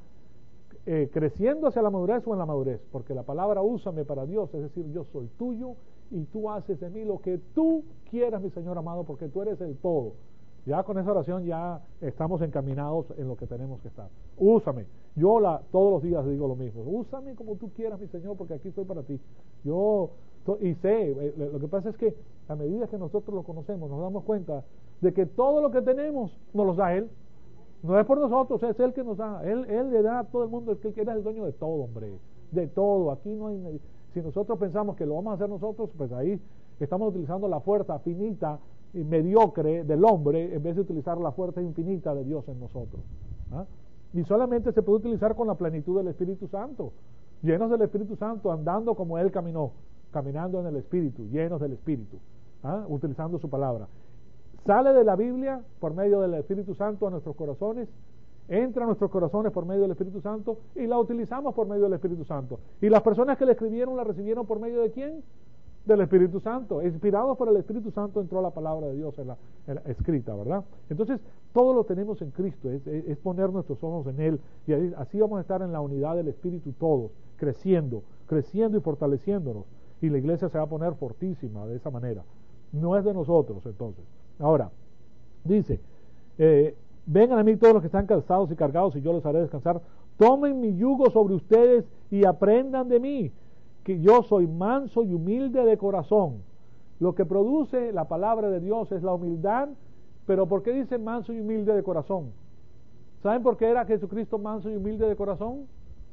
eh, creciendo hacia la madurez o en la madurez, porque la palabra úsame para Dios, es decir, yo soy tuyo y tú haces de mí lo que tú quieras, mi Señor amado, porque tú eres el todo. Ya con esa oración ya estamos encaminados en lo que tenemos que estar. Úsame. Yo la, todos los días digo lo mismo. Úsame como tú quieras, mi Señor, porque aquí estoy para ti. Yo, y sé, lo que pasa es que a medida que nosotros lo conocemos, nos damos cuenta de que todo lo que tenemos nos lo da Él. No es por nosotros, es Él que nos da. Él, Él le da a todo el mundo, el que Él es el dueño de todo, hombre. De todo. Aquí no hay... Si nosotros pensamos que lo vamos a hacer nosotros, pues ahí estamos utilizando la fuerza finita y mediocre del hombre en vez de utilizar la fuerza infinita de Dios en nosotros. ¿Ah? Y solamente se puede utilizar con la plenitud del Espíritu Santo, llenos del Espíritu Santo, andando como Él caminó, caminando en el Espíritu, llenos del Espíritu, ¿ah? Utilizando su palabra. Sale de la Biblia por medio del Espíritu Santo a nuestros corazones, entra a nuestros corazones por medio del Espíritu Santo y la utilizamos por medio del Espíritu Santo. Y las personas que la escribieron, la recibieron por medio de ¿quién? Del Espíritu Santo. Inspirados por el Espíritu Santo entró la palabra de Dios en la, en la escrita, ¿verdad? Entonces, todo lo tenemos en Cristo, es, es, es poner nuestros ojos en Él, y ahí, así vamos a estar en la unidad del Espíritu todos, creciendo, creciendo y fortaleciéndonos, y la iglesia se va a poner fortísima de esa manera. No es de nosotros, entonces. Ahora, dice, eh, vengan a mí todos los que están cansados y cargados, y yo les haré descansar. Tomen mi yugo sobre ustedes y aprendan de mí, que yo soy manso y humilde de corazón. Lo que produce la palabra de Dios es la humildad. Pero ¿por qué dice manso y humilde de corazón? ¿Saben por qué era Jesucristo manso y humilde de corazón?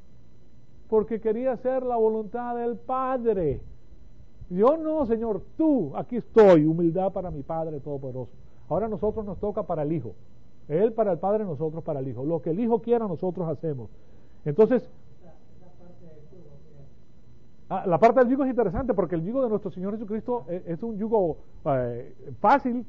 Porque quería hacer la voluntad del Padre. Yo no, Señor, tú, aquí estoy, humildad para mi Padre Todopoderoso. Ahora a nosotros nos toca para el Hijo. Él para el Padre, nosotros para el Hijo. Lo que el Hijo quiera, nosotros hacemos. Entonces, Ah, la parte del yugo es interesante, porque el yugo de nuestro Señor Jesucristo es, es un yugo eh, fácil.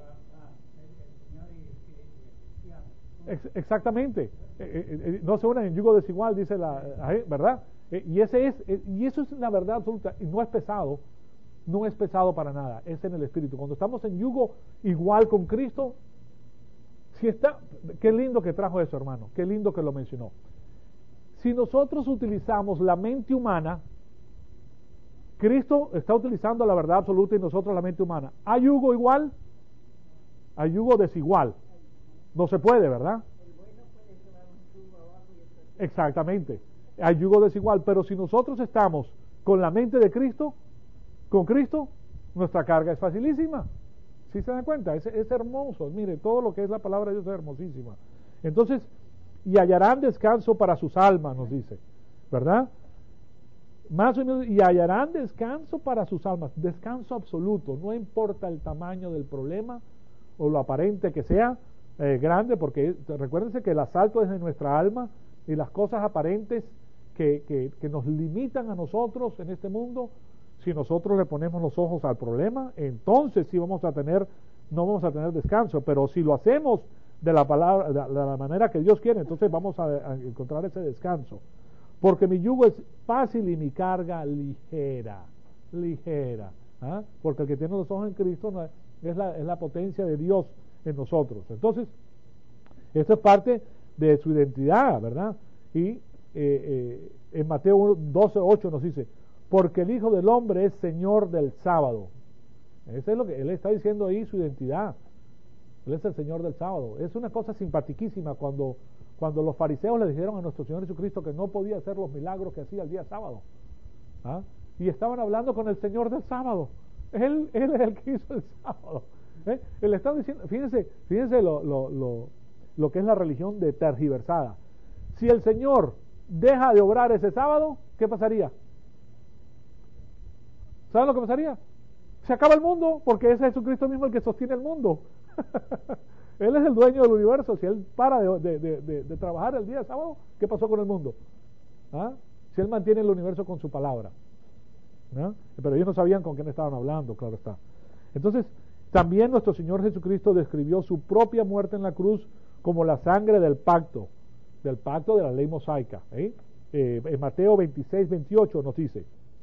Ex exactamente. Eh, eh, eh, no se unen en yugo desigual, dice la, eh, ¿verdad? Eh, y ese es, eh, y eso es la verdad absoluta, y no es pesado, no es pesado para nada, es en el Espíritu. Cuando estamos en yugo igual con Cristo, si está, qué lindo que trajo eso, hermano, qué lindo que lo mencionó. si nosotros utilizamos la mente humana, Cristo está utilizando la verdad absoluta y nosotros la mente humana. ¿Hay yugo igual? Hay yugo desigual. No se puede, ¿verdad? Exactamente. Hay yugo desigual. Pero si nosotros estamos con la mente de Cristo, con Cristo, nuestra carga es facilísima. ¿Sí se dan cuenta? Es, es hermoso. Mire, todo lo que es la palabra de Dios es hermosísima. Entonces, y hallarán descanso para sus almas, nos dice, ¿verdad? Más o menos, y hallarán descanso para sus almas, descanso absoluto, no importa el tamaño del problema o lo aparente que sea eh, grande, porque recuérdense que el asalto es de nuestra alma y las cosas aparentes que, que, que nos limitan a nosotros en este mundo, si nosotros le ponemos los ojos al problema, entonces sí vamos a tener, no vamos a tener descanso, pero si lo hacemos de la palabra, de la manera que Dios quiere, entonces vamos a, a encontrar ese descanso. Porque mi yugo es fácil y mi carga ligera, ligera. ¿Ah? Porque el que tiene los ojos en Cristo no es, es, la, es la potencia de Dios en nosotros. Entonces, esto es parte de su identidad, ¿verdad? Y eh, eh, en Mateo doce, ocho nos dice, porque el Hijo del Hombre es Señor del sábado. Eso es lo que Él está diciendo ahí, su identidad. Él es el Señor del sábado. Es una cosa simpaticísima cuando... Cuando los fariseos le dijeron a nuestro Señor Jesucristo que no podía hacer los milagros que hacía el día sábado. ¿Ah? Y estaban hablando con el Señor del sábado. Él, él es el que hizo el sábado. ¿Eh? Él está diciendo, fíjense, fíjense lo, lo, lo, lo que es la religión de tergiversada. Si el Señor deja de obrar ese sábado, ¿qué pasaría? ¿Saben lo que pasaría? Se acaba el mundo, porque es Jesucristo mismo el que sostiene el mundo. Él es el dueño del universo. Si Él para de, de, de, de, de trabajar el día sábado, ¿qué pasó con el mundo? ¿Ah? Si Él mantiene el universo con su palabra. ¿Ah? Pero ellos no sabían con quién estaban hablando, claro está. Entonces, también nuestro Señor Jesucristo describió su propia muerte en la cruz como la sangre del pacto, del pacto de la ley mosaica. ¿eh? Eh, en Mateo veintiséis, veintiocho nos dice,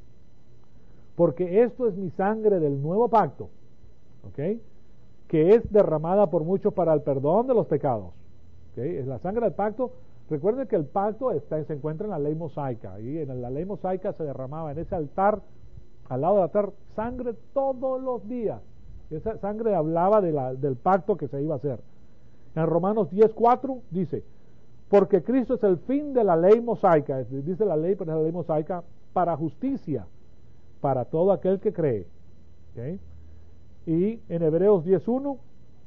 porque esto es mi sangre del nuevo pacto, ¿ok?, que es derramada por muchos para el perdón de los pecados. ¿Okay? Es la sangre del pacto. Recuerden que el pacto está, se encuentra en la ley mosaica, y en la ley mosaica se derramaba en ese altar, al lado del altar, sangre todos los días. Esa sangre hablaba de la, del pacto que se iba a hacer. En Romanos diez, cuatro dice, porque Cristo es el fin de la ley mosaica, dice la ley, pero es la ley mosaica, para justicia, para todo aquel que cree. ¿Okay? Y en Hebreos diez uno,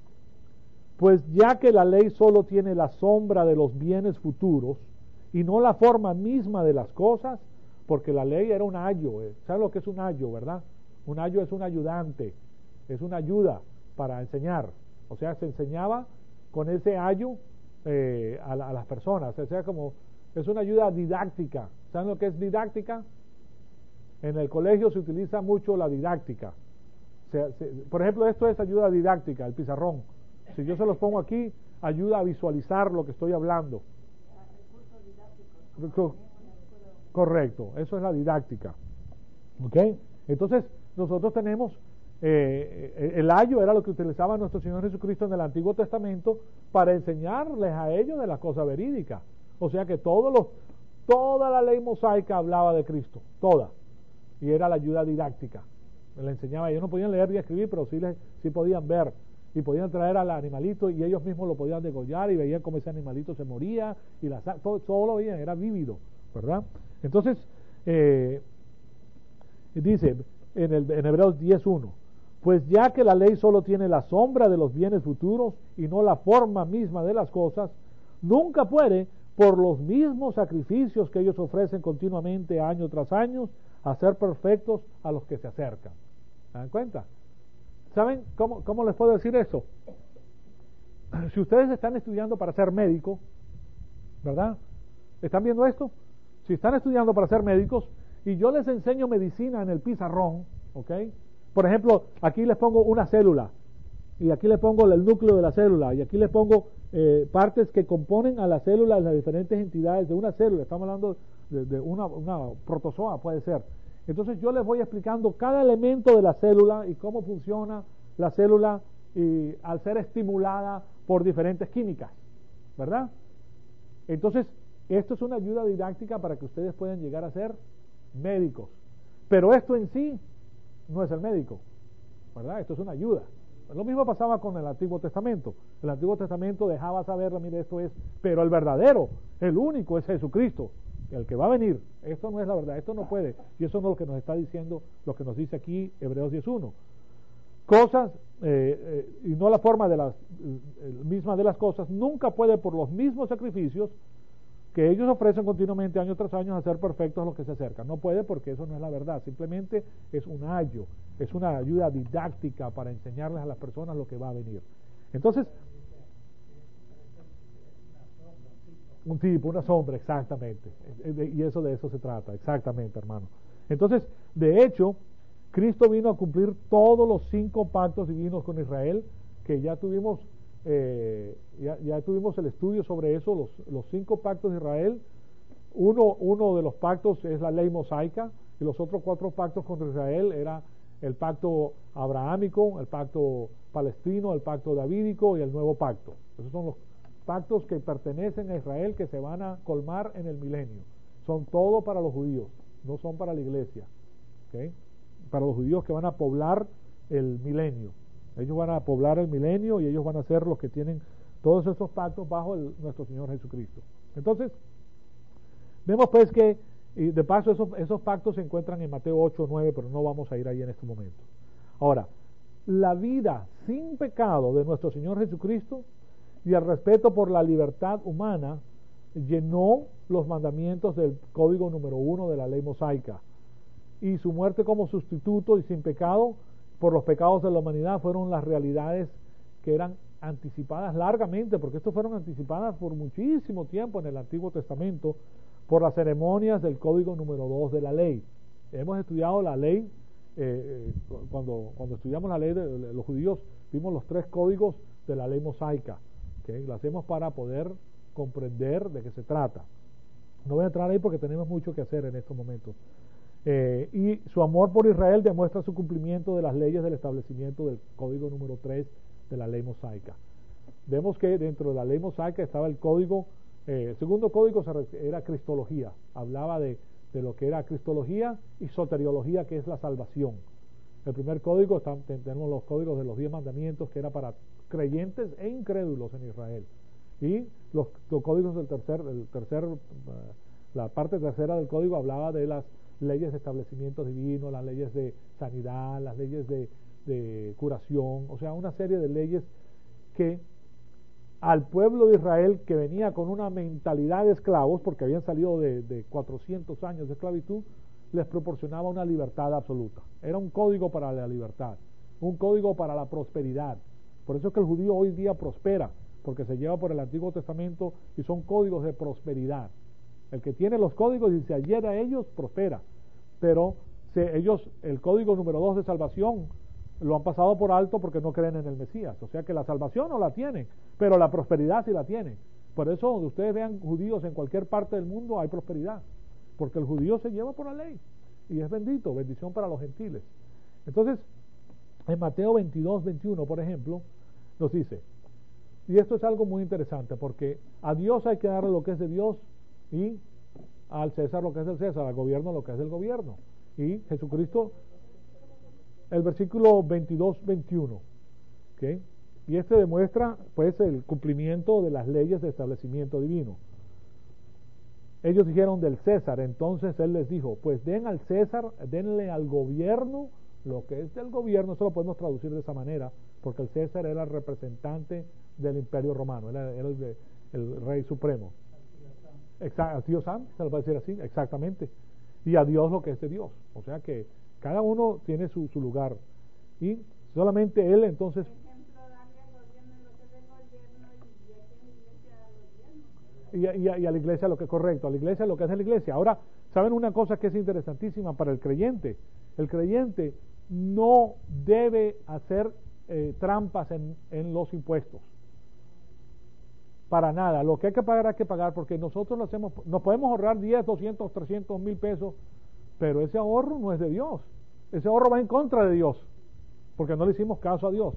pues ya que la ley solo tiene la sombra de los bienes futuros y no la forma misma de las cosas, porque la ley era un ayo. ¿eh? ¿Saben lo que es un ayo, verdad? Un ayo es un ayudante, es una ayuda para enseñar. O sea, se enseñaba con ese ayo eh, a, a las personas. O sea, como es una ayuda didáctica. ¿Saben lo que es didáctica? En el colegio se utiliza mucho la didáctica. Se, se, por ejemplo, esto es ayuda didáctica, el pizarrón. Si yo se los pongo aquí, ayuda a visualizar lo que estoy hablando. Co correcto, eso es la didáctica. ¿Ok? Entonces, nosotros tenemos, eh, el ayo era lo que utilizaba nuestro Señor Jesucristo en el Antiguo Testamento para enseñarles a ellos de las cosas verídicas. O sea que todos los, toda la ley mosaica hablaba de Cristo, toda. Y era la ayuda didáctica. Le enseñaba, ellos no podían leer ni escribir, pero sí, les, sí podían ver, y podían traer al animalito y ellos mismos lo podían degollar y veían cómo ese animalito se moría y la, todo, todo lo veían, era vívido, ¿verdad? Entonces eh, dice en, el, en Hebreos diez uno, pues ya que la ley solo tiene la sombra de los bienes futuros y no la forma misma de las cosas, nunca puede, por los mismos sacrificios que ellos ofrecen continuamente año tras año, hacer perfectos a los que se acercan. ¿Se dan cuenta? ¿Saben cómo, cómo les puedo decir eso? Si ustedes están estudiando para ser médicos, ¿verdad? ¿Están viendo esto? Si están estudiando para ser médicos y yo les enseño medicina en el pizarrón, ¿ok? Por ejemplo, aquí les pongo una célula y aquí les pongo el núcleo de la célula y aquí les pongo eh, partes que componen a la célula, las diferentes entidades de una célula. Estamos hablando de, de una, una protozoa, puede ser. Entonces yo les voy explicando cada elemento de la célula y cómo funciona la célula y al ser estimulada por diferentes químicas, ¿verdad? Entonces esto es una ayuda didáctica para que ustedes puedan llegar a ser médicos. Pero esto en sí no es el médico, ¿verdad? Esto es una ayuda. Lo mismo pasaba con el Antiguo Testamento. El Antiguo Testamento dejaba saber, mire, esto es, pero el verdadero, el único es Jesucristo, el que va a venir. Esto no es la verdad, esto no puede. Y eso no es lo que nos está diciendo, lo que nos dice aquí Hebreos diez uno. Cosas, eh, eh, y no la forma de las eh, misma de las cosas, nunca puede por los mismos sacrificios que ellos ofrecen continuamente año tras año hacer perfectos a los que se acercan. No puede porque eso no es la verdad, simplemente es un ayo, es una ayuda didáctica para enseñarles a las personas lo que va a venir. Entonces, un tipo, una sombra, exactamente, y eso de eso se trata, exactamente, hermano. Entonces, de hecho, Cristo vino a cumplir todos los cinco pactos divinos con Israel, que ya tuvimos Eh, ya, ya tuvimos el estudio sobre eso, los, los cinco pactos de Israel. Uno, uno de los pactos es la ley mosaica, y los otros cuatro pactos con Israel era el pacto abrahámico, el pacto palestino, el pacto davídico y el nuevo pacto. Esos son los pactos que pertenecen a Israel, que se van a colmar en el milenio. Son todo para los judíos, no son para la iglesia, ¿okay? Para los judíos que van a poblar el milenio. Ellos van a poblar el milenio y ellos van a ser los que tienen todos esos pactos bajo el, nuestro Señor Jesucristo. Entonces, vemos pues que, y de paso, esos, esos pactos se encuentran en Mateo ocho o nueve, pero no vamos a ir ahí en este momento. Ahora, la vida sin pecado de nuestro Señor Jesucristo y el respeto por la libertad humana llenó los mandamientos del código número uno de la ley mosaica. Y su muerte como sustituto y sin pecado por los pecados de la humanidad fueron las realidades que eran anticipadas largamente, porque estos fueron anticipadas por muchísimo tiempo en el Antiguo Testamento por las ceremonias del código número dos de la ley. Hemos estudiado la ley, eh, cuando, cuando estudiamos la ley de, de los judíos, vimos los tres códigos de la ley mosaica, ¿okay? Lo hacemos para poder comprender de qué se trata. No voy a entrar ahí porque tenemos mucho que hacer en estos momentos. Eh, y su amor por Israel demuestra su cumplimiento de las leyes del establecimiento del código número tres de la ley mosaica. Vemos que dentro de la ley mosaica estaba el código, eh, el segundo código era cristología, hablaba de, de lo que era cristología y soteriología, que es la salvación. El primer código, está, tenemos los códigos de los diez mandamientos, que era para creyentes e incrédulos en Israel. Y los, los códigos del tercer, el tercer, uh, la parte tercera del código hablaba de las leyes de establecimiento divino, las leyes de sanidad, las leyes de, de curación, o sea, una serie de leyes que al pueblo de Israel, que venía con una mentalidad de esclavos, porque habían salido de, de cuatrocientos años de esclavitud, les proporcionaba una libertad absoluta. Era un código para la libertad, un código para la prosperidad. Por eso es que el judío hoy día prospera, porque se lleva por el Antiguo Testamento y son códigos de prosperidad. El que tiene los códigos y se adhiere a ellos, prospera. Pero se, ellos, el código número dos de salvación, lo han pasado por alto porque no creen en el Mesías. O sea que la salvación no la tienen, pero la prosperidad sí la tienen. Por eso, donde ustedes vean judíos en cualquier parte del mundo, hay prosperidad. Porque el judío se lleva por la ley. Y es bendito, bendición para los gentiles. Entonces, en Mateo veintidós, veintiuno, por ejemplo, nos dice, y esto es algo muy interesante, porque a Dios hay que darle lo que es de Dios, y al César lo que es del César, al gobierno lo que es del gobierno. Y Jesucristo, el versículo veintidós, veintiuno, ¿okay? Y este demuestra pues el cumplimiento de las leyes de establecimiento divino. Ellos dijeron del César, entonces él les dijo, pues den al César, denle al gobierno lo que es del gobierno. Eso lo podemos traducir de esa manera, porque el César era el representante del imperio romano, era, era el, el rey supremo. Exacto, a Dios Sam, se lo puede decir así, exactamente. Y a Dios lo que es de Dios. O sea que cada uno tiene su, su lugar. Y solamente él entonces... Y a, y, a, y a la iglesia lo que es correcto, a la iglesia lo que es de la iglesia. Ahora, ¿saben una cosa que es interesantísima para el creyente? El creyente no debe hacer eh, trampas en, en los impuestos. Para nada. Lo que hay que pagar hay que pagar, porque nosotros lo hacemos, nos podemos ahorrar diez, doscientos, trescientos mil pesos, pero ese ahorro no es de Dios. Ese ahorro va en contra de Dios, porque no le hicimos caso a Dios.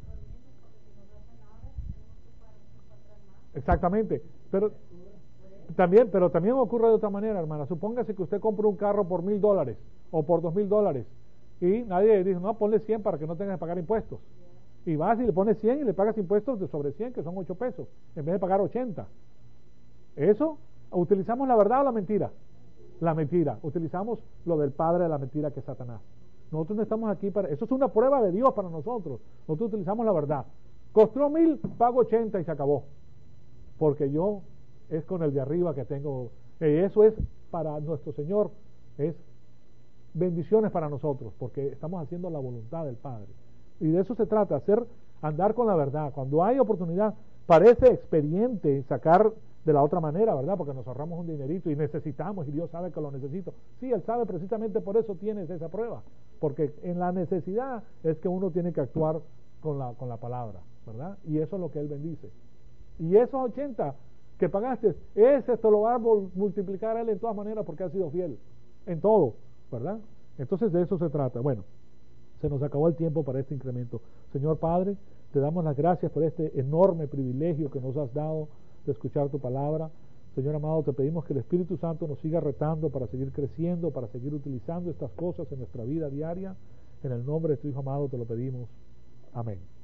Exactamente. Pero también, pero también ocurre de otra manera, hermana. Supóngase que usted compra un carro por mil dólares o por dos mil dólares y nadie dice, no, ponle cien para que no tengas que pagar impuestos. Y vas y le pones cien y le pagas impuestos de sobre cien, que son ocho pesos, en vez de pagar ochenta. Eso, ¿utilizamos la verdad o la mentira? La mentira. Utilizamos lo del padre de la mentira, que es Satanás. Nosotros no estamos aquí para... Eso es una prueba de Dios para nosotros. Nosotros utilizamos la verdad. Costó mil, pago ochenta y se acabó. Porque yo es con el de arriba que tengo... Eh, eso es para nuestro Señor, es bendiciones para nosotros, porque estamos haciendo la voluntad del Padre. Y de eso se trata, hacer, andar con la verdad. Cuando hay oportunidad, parece expediente sacar de la otra manera, ¿verdad? Porque nos ahorramos un dinerito y necesitamos, y Dios sabe que lo necesito. Sí, Él sabe, precisamente por eso tienes esa prueba, porque en la necesidad es que uno tiene que actuar con la, con la palabra, ¿verdad? Y eso es lo que Él bendice. Y esos ochenta que pagaste, ese te lo va a multiplicar Él en todas maneras, porque ha sido fiel en todo, ¿verdad? Entonces de eso se trata. Bueno, se nos acabó el tiempo para este incremento. Señor Padre, te damos las gracias por este enorme privilegio que nos has dado de escuchar tu palabra. Señor amado, te pedimos que el Espíritu Santo nos siga retando para seguir creciendo, para seguir utilizando estas cosas en nuestra vida diaria. En el nombre de tu Hijo amado te lo pedimos. Amén.